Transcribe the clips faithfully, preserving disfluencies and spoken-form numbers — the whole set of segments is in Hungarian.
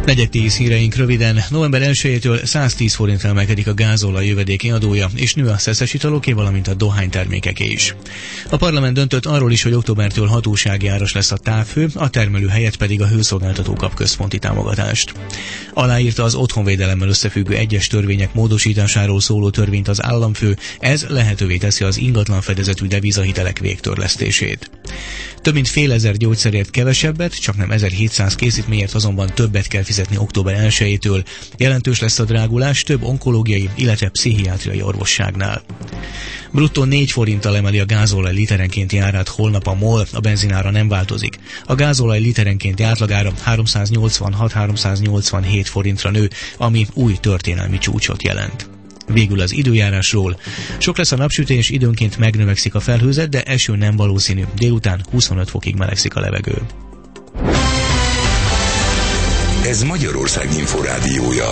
Negyed tíz híreink röviden. November elsejétől száztíz forinttal emelkedik a gázolaj jövedéki adója, és nő a szeszes italoké, valamint a dohánytermékeké is. A parlament döntött arról is, hogy októbertől hatósági áras lesz a távhő, a termelő helyett pedig a hőszolgáltató kap központi támogatást. Aláírta az otthonvédelemmel összefüggő egyes törvények módosításáról szóló törvényt az államfő, ez lehetővé teszi az ingatlan fedezetű devizahitelek végtörlesztését. Több mint fél ezer gyógyszerért kevesebbet, csaknem ezerhétszáz készítményért azonban többet kell fizetni október elsejétől. Jelentős lesz a drágulás több onkológiai, illetve pszichiátriai orvosságnál. Bruttó négy forinttal emeli a gázolaj literenkénti árát holnap a MOL, a benzinára nem változik. A gázolaj literenkénti átlagára háromszáznyolcvanhat-háromszáznyolcvanhét forintra nő, ami új történelmi csúcsot jelent. Végül az időjárásról. Sok lesz a napsütés, időnként megnövekszik a felhőzet, de eső nem valószínű. Délután huszonöt fokig melegszik a levegő. Ez Magyarország inforádiója.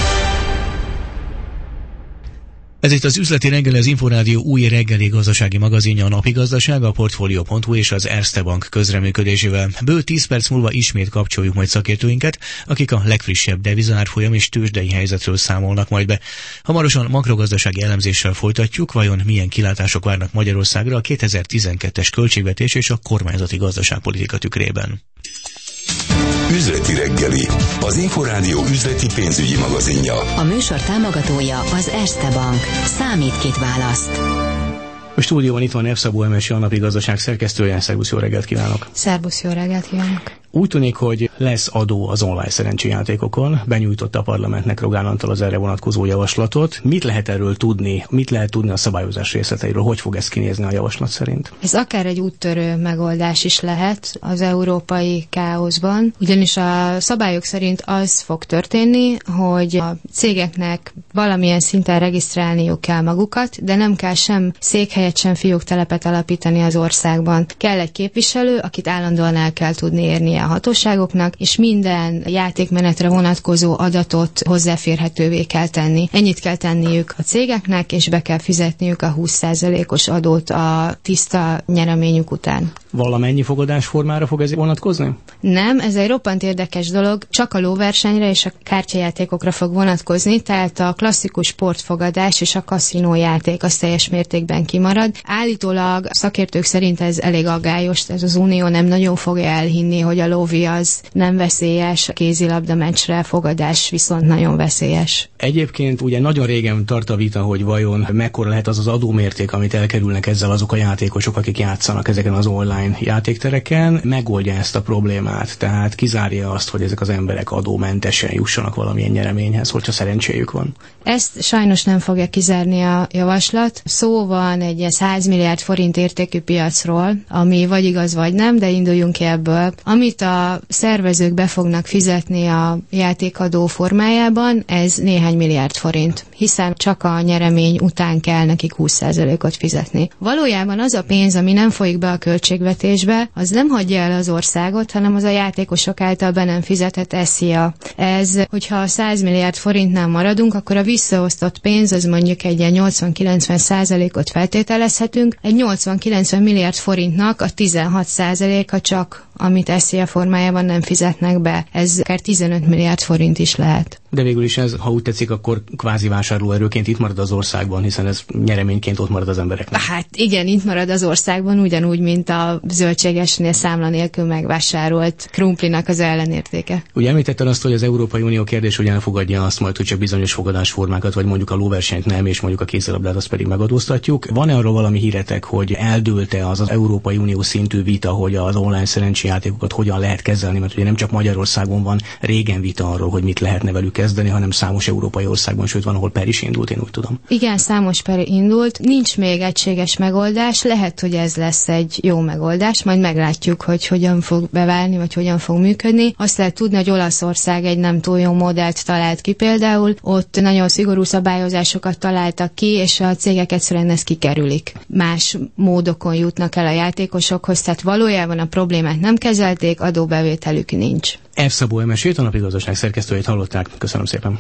Ez itt az üzleti reggeli, az Inforádió új reggeli gazdasági magazinja, a Napi Gazdaság, a Portfolio pont hu és az Erste Bank közreműködésével. Bő tíz perc múlva ismét kapcsoljuk majd szakértőinket, akik a legfrissebb devizaárfolyam és tőzsdei helyzetről számolnak majd be. Hamarosan makrogazdasági elemzéssel folytatjuk, vajon milyen kilátások várnak Magyarországra a kétezer-tizenkettes költségvetés és a kormányzati gazdaságpolitika tükrében. Üzleti reggeli, az Inforádió üzleti pénzügyi magazinja. A műsor támogatója az Erste Bank. Számít, kit választ. A stúdióban itt van F. Szabó Emese, a Napi Gazdaság szerkesztője. Szervusz, jó reggelt kívánok! Szervusz, jó reggelt kívánok! Úgy tűnik, hogy lesz adó az online szerencséjátékokon. Benyújtotta a parlamentnek Rogán Antal az erre vonatkozó javaslatot. Mit lehet erről tudni? Mit lehet tudni a szabályozás részleteiről? Hogy fog ez kinézni a javaslat szerint? Ez akár egy úttörő megoldás is lehet az európai káoszban, ugyanis a szabályok szerint az fog történni, hogy a cégeknek valamilyen szinten regisztrálniuk kell magukat, de nem kell sem székhelyet, sem fióktelepet alapítani az országban. Kell egy képviselő, akit állandóan el kell tudni érnie a hatóságoknak, és minden játékmenetre vonatkozó adatot hozzáférhetővé kell tenni. Ennyit kell tenniük a cégeknek, és be kell fizetniük a húsz százalékos adót a tiszta nyereményük után. Valamennyi fogadásformára fog ez vonatkozni? Nem, ez egy roppant érdekes dolog, csak a lóversenyre és a kártyajátékokra fog vonatkozni, tehát a klasszikus sportfogadás és a kaszinójáték az teljes mértékben kimarad. Állítólag szakértők szerint ez elég aggályos, ez az Unió nem nagyon fogja elhinni, hogy a lóvi az nem veszélyes, a kézilabda meccsre fogadás viszont nagyon veszélyes. Egyébként ugye nagyon régen tart a vita, hogy vajon mekkora lehet az az adómérték, amit elkerülnek ezzel azok a játékosok, akik játszanak ezeken az online játéktereken. Megoldja ezt a problémát, tehát kizárja azt, hogy ezek az emberek adómentesen jussanak valamilyen nyereményhez, hogyha szerencséjük van. Ezt sajnos nem fogja kizárni a javaslat. Szó van egy száz milliárd forint értékű piacról, ami vagy igaz, vagy nem, de induljunk ki ebből. Amit a szervezők be fognak fizetni a játékadó formájában, ez néhány milliárd forint, hiszen csak a nyeremény után kell nekik húsz százalékot fizetni. Valójában az a pénz, ami nem folyik be a költségvetésbe, az nem hagyja el az országot, hanem az a játékosok által be nem fizetett eszia. Ez, hogyha száz milliárd forintnál maradunk, akkor a visszaosztott pénz, az mondjuk egy ilyen nyolcvan-kilencven százalékot feltételezhetünk. Egy nyolcvan-kilencven milliárd forintnak a tizenhat százaléka csak, amit eszia formájában nem fizetnek be. Ez akár tizenöt milliárd forint is lehet. De végül is ez, ha úgy tetszik, akkor kvázi vásárlóerőként itt marad az országban, hiszen ez nyereményként ott marad az embereknek. Hát igen, itt marad az országban, ugyanúgy, mint a zöldségesnél számla nélkül megvásárolt krumplinak az ellenértéke. Ugye említetted azt, hogy az Európai Unió kérdés ugyan fogadja azt majd, hogy csak bizonyos fogadásformákat, vagy mondjuk a lóversenyt nem, és mondjuk a kézilabdát azt pedig megadóztatjuk. Van-e arról valami híretek, hogy eldőlte az az Európai Unió szintű vita, hogy az online szerencséjátékokat hogyan lehet kezelni, mert ugye nem csak Magyarországon van régen vita arról, hogy mit lehetne velük kezdeni, hanem számos európai országban, sőt van, ahol per is indult, én úgy tudom. Igen, számos per indult, nincs még egységes megoldás, lehet, hogy ez lesz egy jó megoldás, majd meglátjuk, hogy hogyan fog beválni, vagy hogyan fog működni. Azt lehet tudni, hogy Olaszország egy nem túl jó modellt talált ki például, ott nagyon szigorú szabályozásokat találtak ki, és a cégek egyszerűen ezt kikerülik. Más módokon jutnak el a játékosokhoz, tehát valójában a problémát nem kezelték, adóbevételük nincs. F. Szabó Emesét, a Napi Gazdaság szerkesztőjét hallották. Köszönöm szépen.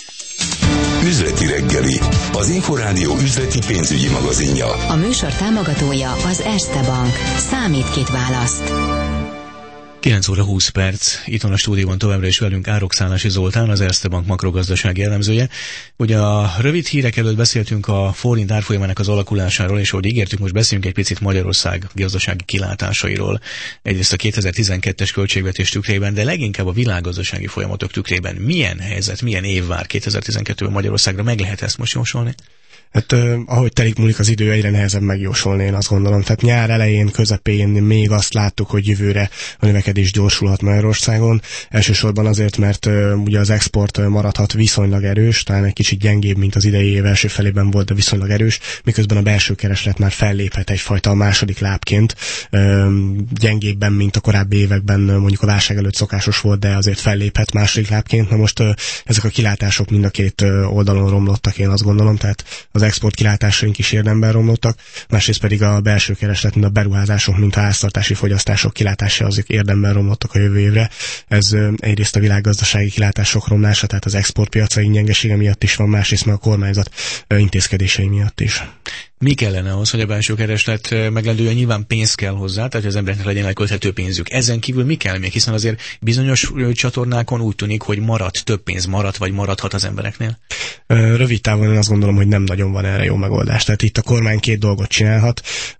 Üzleti reggeli, az Inforádió üzleti pénzügyi magazinja. A műsor támogatója az Erste Bank. Számít, kit választ. kilenc óra húsz perc, itt van a stúdióban továbbra is velünk Árokszállási Zoltán, az Erste Bank makrogazdasági elemzője. Ugye a rövid hírek előtt beszéltünk a forint árfolyamának az alakulásáról, és ahogy ígértük, most beszélünk egy picit Magyarország gazdasági kilátásairól. Egyrészt a kétezer-tizenkettes költségvetés tükrében, de leginkább a világgazdasági folyamatok tükrében. Milyen helyzet, milyen év vár kétezer-tizenkettőben Magyarországra? Meg lehet ezt most jósolni? Hát eh, ahogy telik múlik az idő, egyre nehezebb megjósolni, én azt gondolom. Tehát nyár elején, közepén még azt láttuk, hogy jövőre a növekedés gyorsulhat Magyarországon. Elsősorban azért, mert eh, ugye az export maradhat viszonylag erős, talán egy kicsit gyengébb, mint az idei év első felében volt, de viszonylag erős, miközben a belső kereslet már felléphet egyfajta a második lábként. Eh, gyengébben, mint a korábbi években, mondjuk a válság előtt szokásos volt, de azért felléphet második lábként. Na most eh, ezek a kilátások mind a két eh, oldalon romlottak, én azt gondolom, tehát az export kilátásaink is érdemben romlottak, másrészt pedig a belső kereslet, mint a beruházások, mint a háztartási fogyasztások kilátása azok érdemben romlottak a jövő évre. Ez egyrészt a világgazdasági kilátások romlása, tehát az exportpiacai gyengesége miatt is van, másrészt meg a kormányzat intézkedései miatt is. Mi kellene ahhoz, hogy a belső kereslet meglendüljön? Nyilván pénz kell hozzá, tehát az embereknek legyen elkölthető pénzük. Ezen kívül mi kell még? Hiszen azért bizonyos csatornákon úgy tűnik, hogy maradt, több pénz maradt, vagy maradhat az embereknél. Rövid távon én azt gondolom, hogy nem nagyon van erre jó megoldás. Tehát itt a kormány két dolgot csinálhat.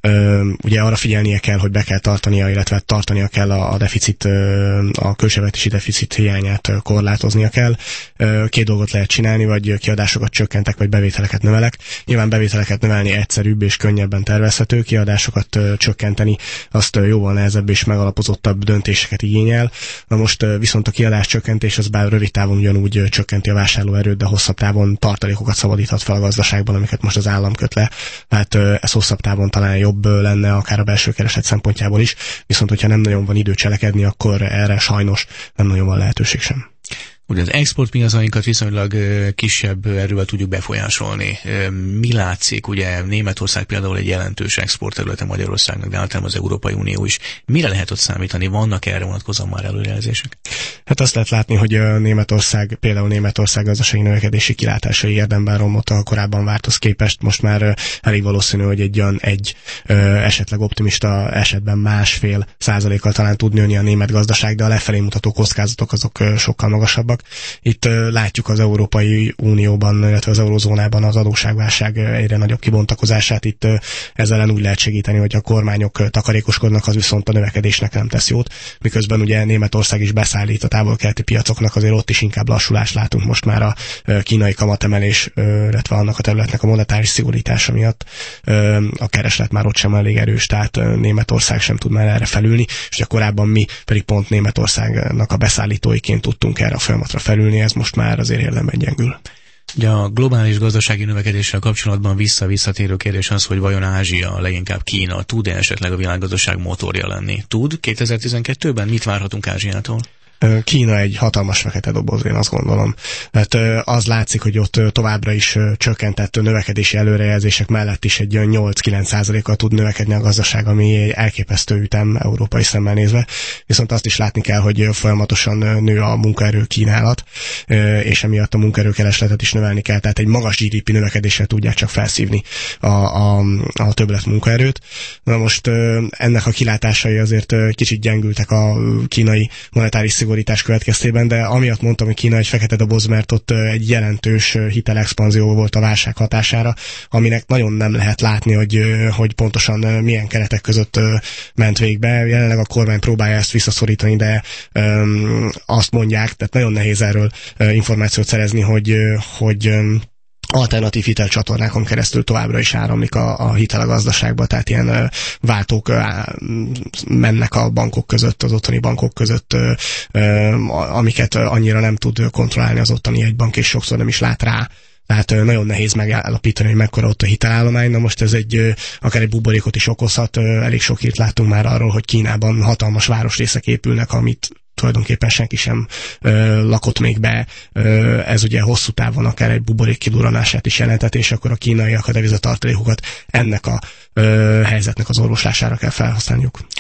Ugye arra figyelnie kell, hogy be kell tartania, illetve tartania kell a deficit, a költségvetési deficit hiányát korlátoznia kell. Két dolgot lehet csinálni, vagy kiadásokat csökkentek, vagy bevételeket növelek. Nyilván bevételeket növelni egyszerűbb és könnyebben tervezhető, kiadásokat csökkenteni azt jóval nehezebb és megalapozottabb döntéseket igényel. Na most viszont a kiadás csökkentés az bár rövid távon ugyanúgy csökkenti a vásárlóerőt, de hosszabb távon tartalékokat szabadíthat fel a gazdaságban, amiket most az állam köt le. Hát ez hosszabb távon talán jobb lenne, akár a belső kereslet szempontjából is, viszont hogyha nem nagyon van idő cselekedni, akkor erre sajnos nem nagyon van lehetőség sem. Ugye az exportpiacainkat viszonylag kisebb erővel tudjuk befolyásolni. Mi látszik? Ugye Németország például egy jelentős exportterülete Magyarországnak, de általában az Európai Unió is. Mire lehet ott számítani? Vannak erre vonatkozóan már előrejelzések? Hát azt lehet látni, hogy a Németország, például Németország gazdasági növekedési kilátásai érdemben romlottak a korábban várthoz képest. Most már elég valószínű, hogy egy olyan egy esetleg optimista esetben másfél százalékkal talán tud nőni a német gazdaság, de a lefelé mutató kockázatok azok sokkal magasabbak. Itt látjuk az Európai Unióban, illetve az eurozónában az adósságválság egyre nagyobb kibontakozását. Itt ezzel ellen úgy lehet segíteni, hogy a kormányok takarékoskodnak, az viszont a növekedésnek nem tesz jót. Miközben ugye Németország is beszállít a távol-keleti piacoknak, azért ott is inkább lassulást látunk most már a kínai kamatemelés, illetve annak a területnek a monetáris szigorítása miatt. A kereslet már ott sem elég erős, tehát Németország sem tud már erre felülni, és ugye korábban mi pedig pont Németországnak a beszállítóiként tudtunk erre a folyamatra felülni, ez most már azért érdemben gyengül. Ugye a globális gazdasági növekedéssel kapcsolatban vissza-visszatérő kérdés az, hogy vajon Ázsia, leginkább Kína tud-e esetleg a világgazdaság motorja lenni? Tud kétezer-tizenkettőben? Mit várhatunk Ázsiától? Kína egy hatalmas fekete doboz, én azt gondolom. Hát az látszik, hogy ott továbbra is csökkentett növekedési előrejelzések mellett is egy nyolc-kilenc százalékkal tud növekedni a gazdaság, ami egy elképesztő ütem európai szemmel nézve. Viszont azt is látni kell, hogy folyamatosan nő a munkaerő kínálat, és emiatt a munkaerőkeresletet is növelni kell. Tehát egy magas gé dé pé növekedéssel tudják csak felszívni a, a, a többlet munkaerőt. Na most ennek a kilátásai azért kicsit gyengültek a kínai monetáris szigorítás következtében, de amiatt mondtam, hogy Kína egy fekete doboz, mert ott egy jelentős hitelexpanzió volt a válság hatására, aminek nagyon nem lehet látni, hogy, hogy pontosan milyen keretek között ment végbe. Jelenleg a kormány próbálja ezt visszaszorítani, de um, azt mondják, tehát nagyon nehéz erről információt szerezni, hogy, hogy alternatív hitelcsatornákon keresztül továbbra is áramlik a, a hitel a gazdaságba, tehát ilyen ö, váltók ö, mennek a bankok között, az ottani bankok között, ö, ö, amiket annyira nem tud kontrollálni az ottani jegybank, és sokszor nem is lát rá. Tehát ö, nagyon nehéz megállapítani, hogy mekkora ott a hitelállomány. Na most ez egy, ö, akár egy buborékot is okozhat. Ö, elég sok hírt láttunk már arról, hogy Kínában hatalmas városrészek épülnek, amit tulajdonképpen senki sem ö, lakott még be. Ö, ez ugye hosszú távon akár egy buborék kidurranását is jelentett, és akkor a kínaiak a devizatartalékokat ennek a ö, helyzetnek az orvoslására kell felhasználniuk.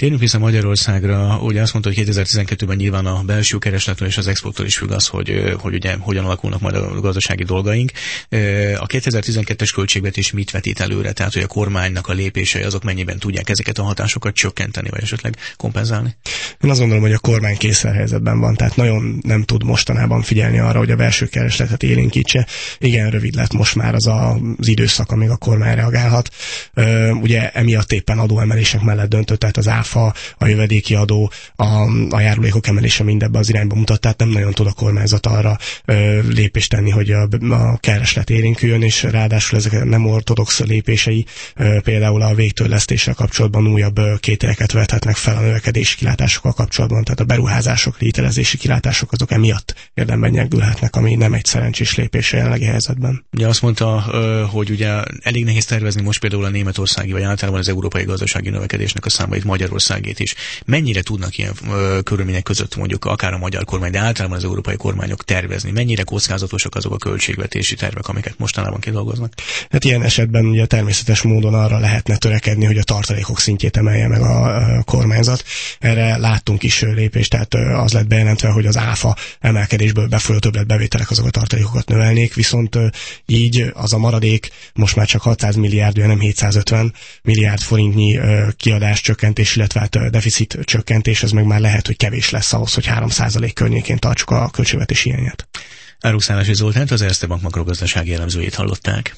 Térjünk vissza Magyarországra, ugye azt mondta, hogy kétezer-tizenkettőben nyilván a belső kereslettől és az exporttól is függ az, hogy, hogy ugye hogyan alakulnak majd a gazdasági dolgaink. A kétezer-tizenkettes költségvetés mit vetít előre? Tehát, hogy a kormánynak a lépései azok mennyiben tudják ezeket a hatásokat csökkenteni, vagy esetleg kompenzálni? Én azt gondolom, hogy a kormány kényszerhelyzetben van, tehát nagyon nem tud mostanában figyelni arra, hogy a belső keresletet élénkítse. Igen, rövid lett most már az a, az időszak, amíg a kormány reagálhat. Ugye emiatt éppen adóemelések mellett döntött, tehát az áfa, a jövedéki adó, a, a járulékok emelése mindebben az irányba mutat, tehát nem nagyon tud a kormányzat arra ö, lépést tenni, hogy a, a kereslet élénküljön, és ráadásul ezek nem ortodox lépései, ö, például a végtörlesztéssel kapcsolatban újabb ö, kételyeket vethetnek fel a növekedési kilátásokkal kapcsolatban, tehát a beruházások, hitelezési kilátások azok emiatt érdemben nyegülhetnek, ami nem egy szerencsés lépés a jelenlegi helyzetben. Ugye azt mondta, hogy ugye elég nehéz tervezni most például a németországi, vagy általában az európai gazdasági növekedésnek a számait, Magyarországét is. Mennyire tudnak ilyen ö, körülmények között mondjuk akár a magyar kormány, de általában az európai kormányok tervezni? Mennyire kockázatosak azok a költségvetési tervek, amiket mostanában kidolgoznak? Hát ilyen esetben ugye természetes módon arra lehetne törekedni, hogy a tartalékok szintjét emelje meg a, a kormányzat. Erre láttunk is lépést, tehát az lett bejelentve, hogy az áfa emelkedésből befolyó többletbevételek azok a tartalékokat növelnék, viszont így az a maradék most már csak hatszáz milliárd, nem hétszázötven milliárd forintnyi kiadás csökkentés, illetve hát deficit csökkentés, ez meg már lehet, hogy kevés lesz ahhoz, hogy három százalék környékén tartsuk a költségvetési hiányát. Áruszállási Zoltánt, az Erste Bank makrogazdasági elemzőjét hallották.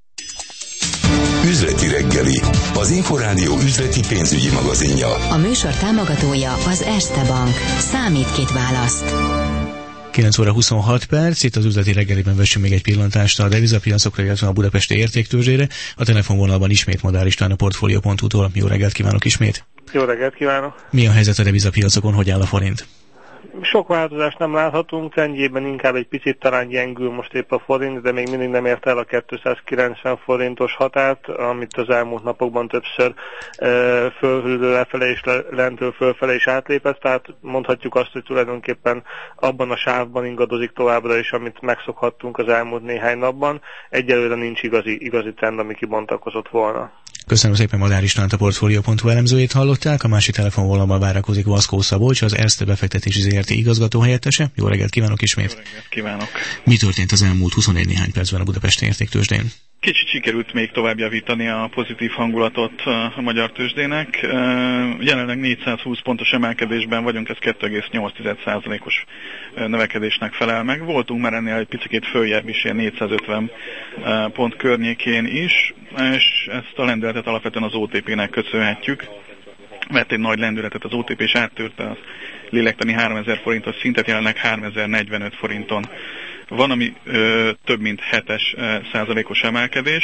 Üzleti reggeli, az Inforádió üzleti pénzügyi magazinja. A műsor támogatója az Erste Bank. Számít, kit választ. kilenc óra huszonhat perc, itt az üzleti reggeliben vessünk még egy pillantást a devizapiacokra, illetve a budapesti értéktőzsére. A telefonvonalban ismét Madár István a Portfolio pont hu-tól. Jó reggelt kívánok ismét! Jó reggelt kívánok! Mi a helyzet a devizapiacokon, hogy áll a forint? Sok változást nem láthatunk, trendjében inkább egy picit talán gyengül most épp a forint, de még mindig nem ért el a kétszázkilencven forintos határt, amit az elmúlt napokban többször e, fölhűlő lefele és le, lentől fölfele is átlépett, tehát mondhatjuk azt, hogy tulajdonképpen abban a sávban ingadozik továbbra is, amit megszokhattunk az elmúlt néhány napban. Egyelőre nincs igazi, igazi trend, ami kibontakozott volna. Köszönöm szépen, Madár Istvánt, a Portfolio pont hu elemzőjét hallották. A másik telefonvonalban várakozik Vaszkó Szabolcs, az Erste Befektetési Zé Er Té igazgató helyettese. Jó reggelt kívánok ismét! Jó reggelt kívánok! Mi történt az elmúlt huszonegy néhány percben a budapesti értéktőzsdén? Kicsit sikerült még tovább javítani a pozitív hangulatot a magyar tőzsdének. Jelenleg négyszázhúsz pontos emelkedésben vagyunk, ez kettő egész nyolc százalékos növekedésnek felel meg. Voltunk már ennél egy picit följebb is, ilyen négyszázötven pont környékén is, és ezt a lendületet alapvetően az o té pének köszönhetjük. Vett egy nagy lendületet az o té pé, és áttörte az lélektani háromezer forintos szintet, jelenleg háromezer-negyvenöt forinton van, ami ö, több mint hetes százalékos emelkedés.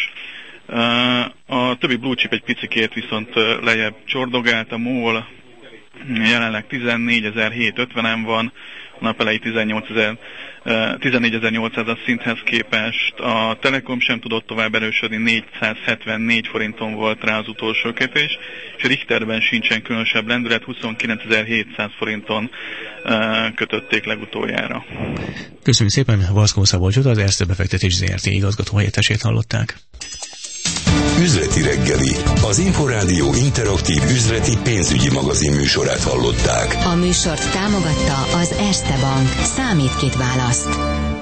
A többi blue chip egy picikét viszont lejjebb csordogált, a MOL jelenleg tizennégyezer-hétszázötvenen van, a napelei tizennégyezer-nyolcszázas szinthez képest. A Telekom sem tudott tovább erősödni, négyszázhetvennégy forinton volt rá az utolsó kötés, és a Richterben sincsen különösebb lendület, huszonkilencezer-hétszáz forinton kötötték legutoljára. Köszönjük szépen, Vaszkó Szabolcsot, az Erste Befektetési Zé Er Té igazgató helyettesét hallották. Üzleti reggeli, az Inforádió interaktív üzleti pénzügyi magazin műsorát hallották. A műsort támogatta az Erste Bank. Számít, kit választ.